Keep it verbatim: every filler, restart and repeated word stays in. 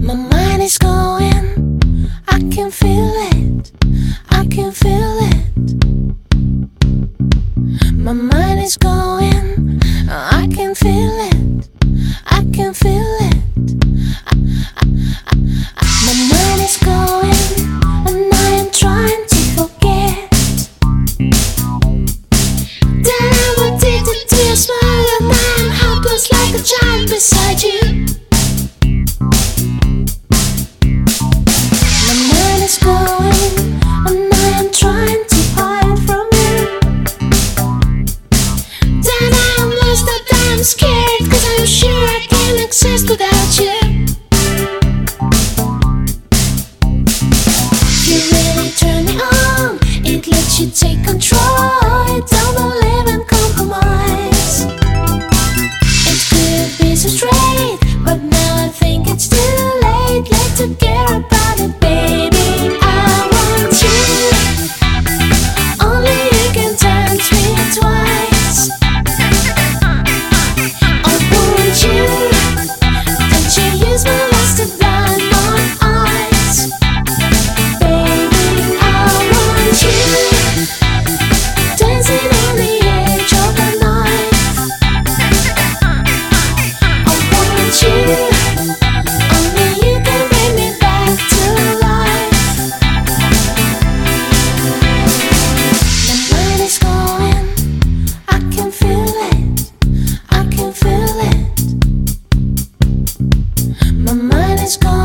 My mind is going, I can feel it, I can feel it. My mind is going, I can feel it, I can feel it. I, I, I, I, my mind is going, and I am trying to forget that I'm addicted to your smile, and I am helpless like a child beside you. Going, and I am trying to hide from you. That I am lost, that I am scared, 'cause I'm sure I can't exist without you. You really turn me on, it lets you take control. It don't believe in compromise. It could be so straight, but now I think it's too late. Late to care about it, baby. It's gone.